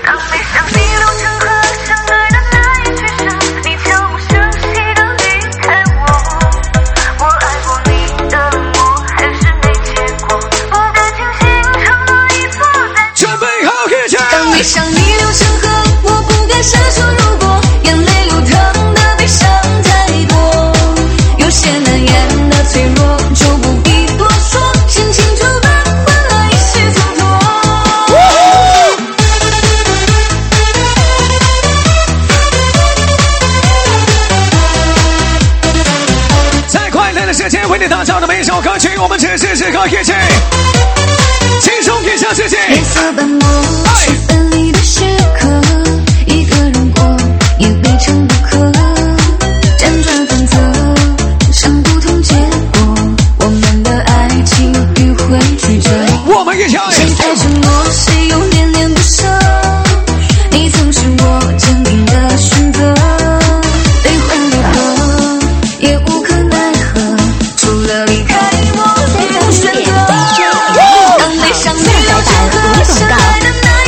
为你打造的每一首歌曲，我们此时此刻一起轻松一下自己。 夜色斑驳，是分离的时刻，一个人过也非成不可。辗转反侧，想不通结果，我们的爱情迂回曲折。 我们一起， 谁在承诺，谁又恋恋不舍？你曾是我坚定的选择，悲欢离合也无可奈何。除了离开我，别无选择。当悲伤逆流成河，深爱的那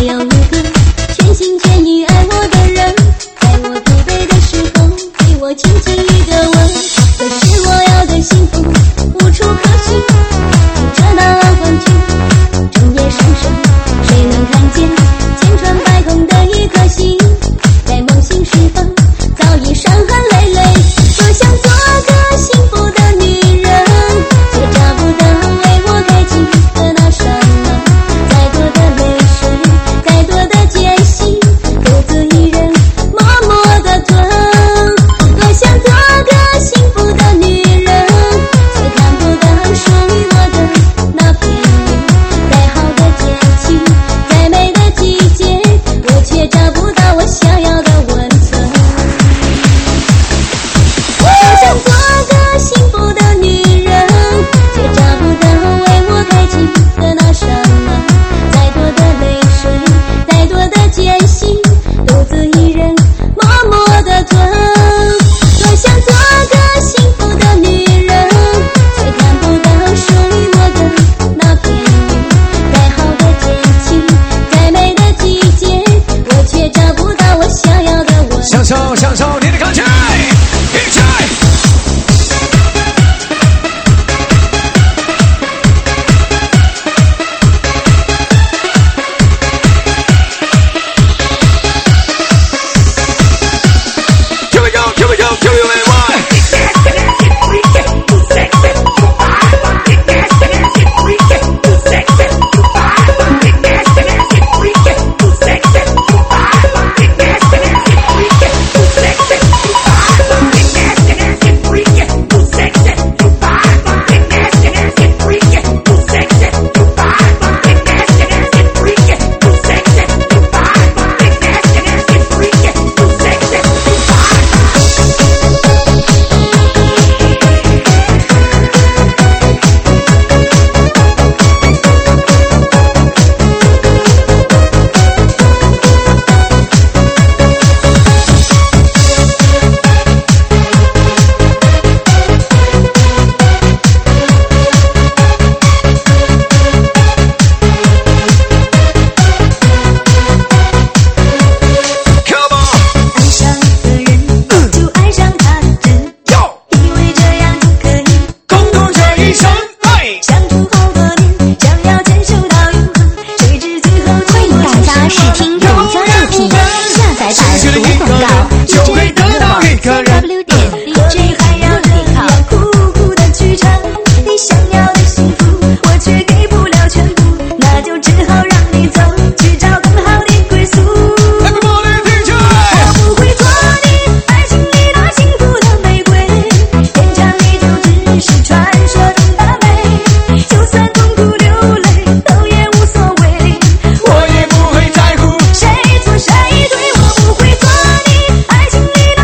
有一个全心全意爱我的人，在我疲惫的时候给我轻轻一个吻。可是我要的幸福无处可寻，就这大浪翻去，整夜上升，谁能看见千疮百孔的一颗心？在梦醒时分，早已伤痕累累。多想做个幸福的女人，却找不到为我开启的那扇门。再多的泪水，再多的艰辛，独自一人默默地吞。多想做个幸福的女人，却看不到属于我的那片云。再好的天气，再美的季节，我却找不到我想要的温存。我想做个幸福的女人，却找不到为我开启的那扇门。再多的泪水，再多的艰辛，独自一人默默地吞。多想做个幸福的女人，却看不到属于我的那片云。再好的天气，再美的季节，我却找不到我想要的温享受享受你的感觉，一起。 谁错谁对，我不会做你爱情里的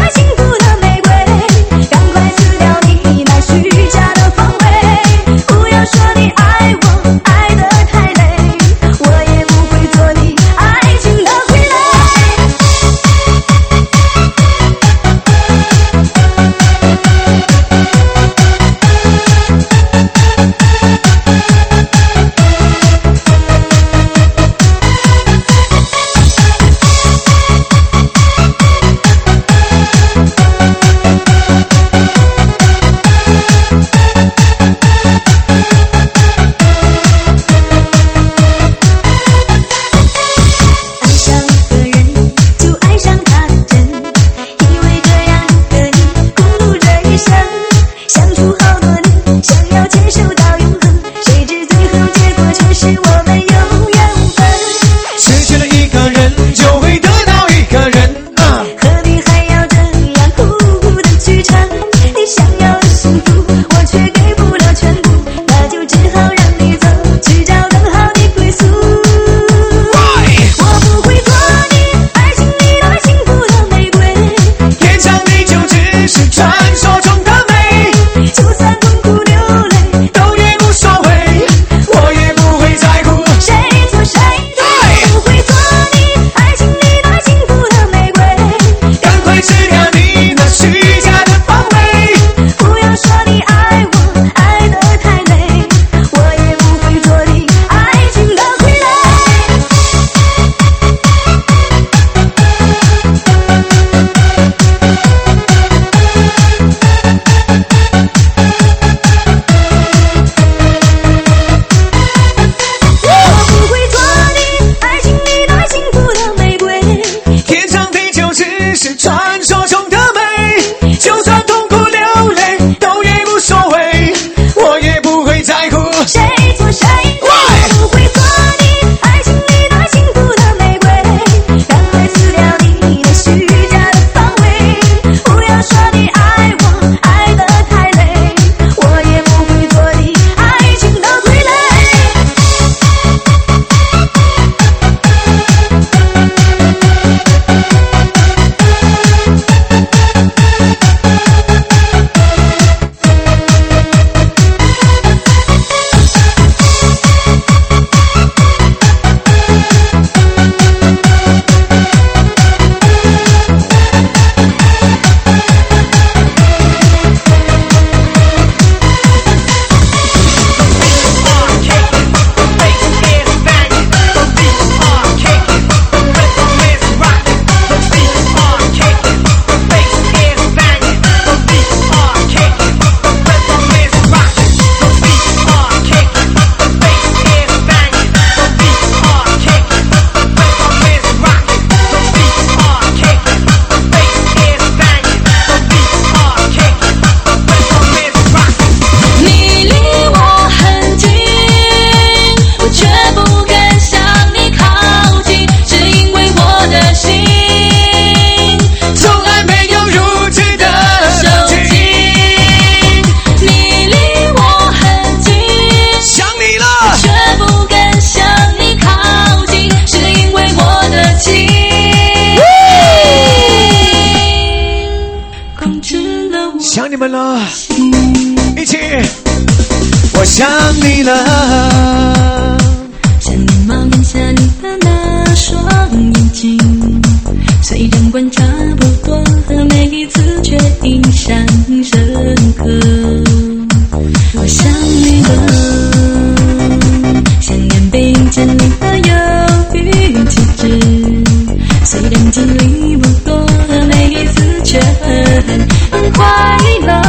们了，一起，我想你了。 想你猫眼下你的那双眼睛，虽然观察不多，每一次却印象深刻。我想你了，想念被见你的忧郁气质，虽然经历不多，每一次却很快乐。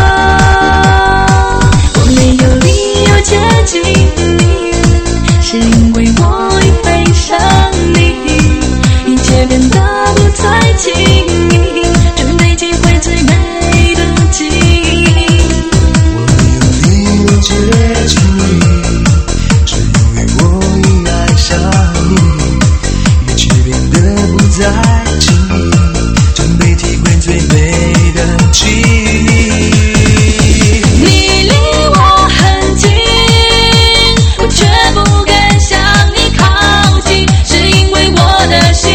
我没有理由接近你，是因为我已飞上你，一切变得不再轻易，准备体会最美的记忆。 我没有理由接近你，是因为我已爱上你，一切变得不再轻易，准备体会最美的记忆。 你离我很近，我却不敢向你靠近，是因为我的心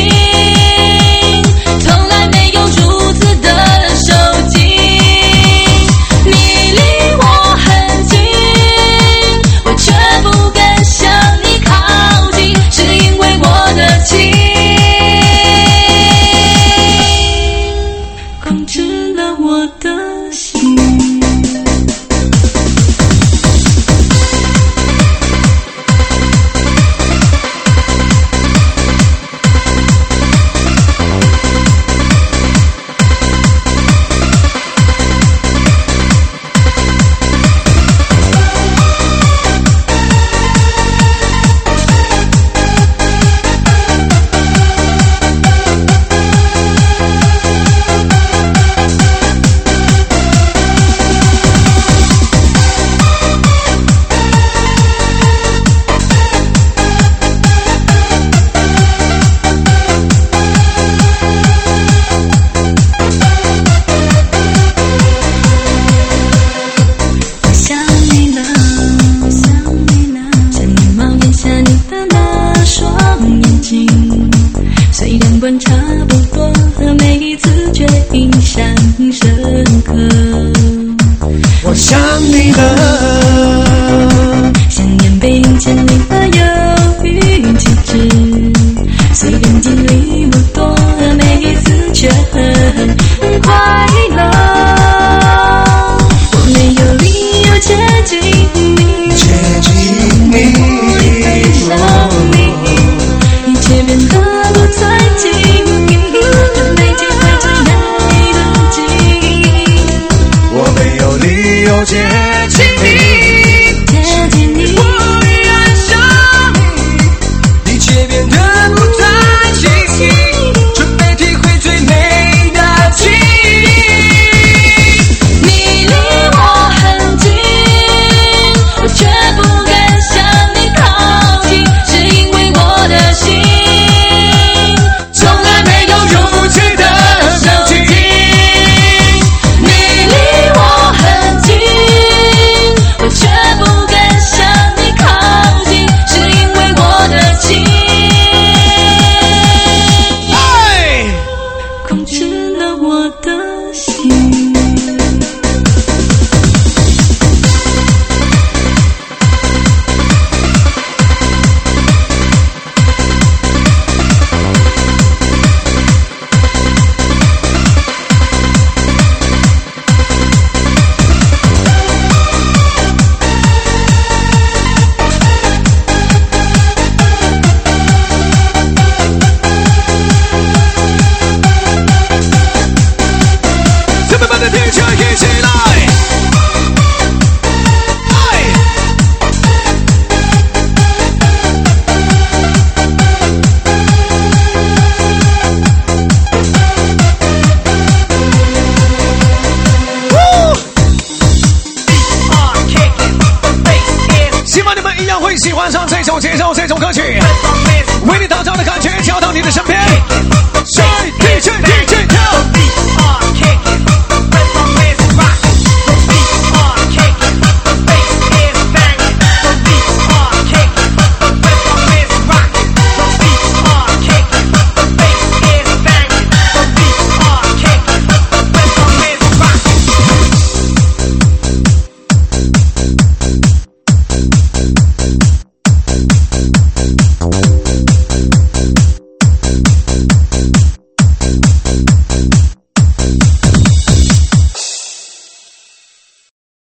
从来没有如此的受尽。你离我很近，我却不敢向你靠近，是因为我的情控制了我的心。虽然观察不多，每一次却印象深刻。 我想你了， 想念被见你的忧郁气质，虽然经历不多，每一次却很快乐。我没有理由接近你， 接近你， 我已飞上你，一切变得不再轻易，准备体会最美的记忆。 我没有理由接近你， 接近你， 我已爱上你，一切变得不再轻易，准备体会最美的记忆。 你离我很近，我却不敢向你靠近，是因为我的心从来没有如此的受尽。你离我很近，我却不敢向你靠近，是因为我的情控制了我的心。 这么慢的天气一起来！希望你们一样会喜欢上这首节奏、这种歌曲，为你打造的感觉调到你的身边。